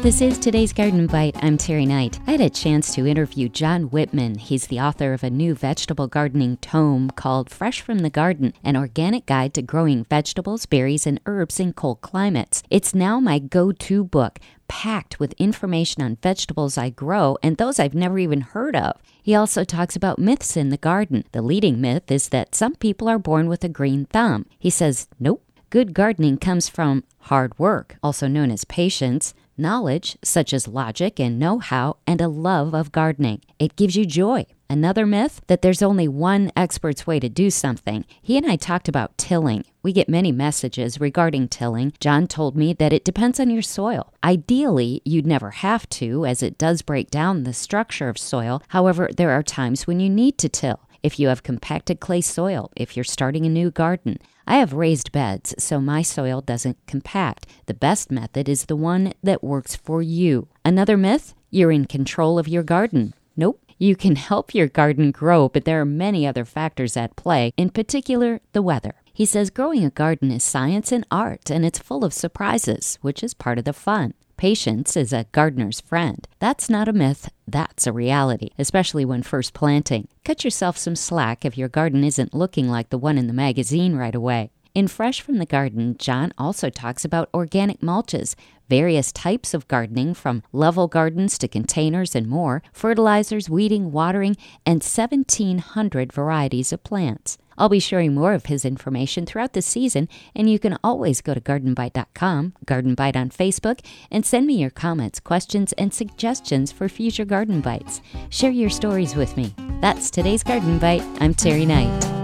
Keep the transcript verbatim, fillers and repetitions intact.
This is today's Garden Bite. I'm Terry Knight. I had a chance to interview John Whitman. He's the author of a new vegetable gardening tome called Fresh from the Garden, an organic guide to growing vegetables, berries, and herbs in cold climates. It's now my go-to book, packed with information on vegetables I grow and those I've never even heard of. He also talks about myths in the garden. The leading myth is that some people are born with a green thumb. He says, nope. Good gardening comes from hard work, also known as patience, knowledge, such as logic and know-how, and a love of gardening. It gives you joy. Another myth, that there's only one expert's way to do something. He and I talked about tilling. We get many messages regarding tilling. John told me that it depends on your soil. Ideally, you'd never have to, as it does break down the structure of soil. However, there are times when you need to till. If you have compacted clay soil, if you're starting a new garden. I have raised beds, so my soil doesn't compact. The best method is the one that works for you. Another myth, you're in control of your garden. Nope. You can help your garden grow, but there are many other factors at play, in particular, the weather. He says growing a garden is science and art, and it's full of surprises, which is part of the fun. Patience is a gardener's friend. That's not a myth, that's a reality, especially when first planting. Cut yourself some slack if your garden isn't looking like the one in the magazine right away. In Fresh from the Garden, John also talks about organic mulches, various types of gardening from level gardens to containers and more, fertilizers, weeding, watering, and seventeen hundred varieties of plants. I'll be sharing more of his information throughout the season, and you can always go to garden bite dot com, Garden Bite on Facebook, and send me your comments, questions, and suggestions for future Garden Bites. Share your stories with me. That's today's Garden Bite. I'm Terry Knight.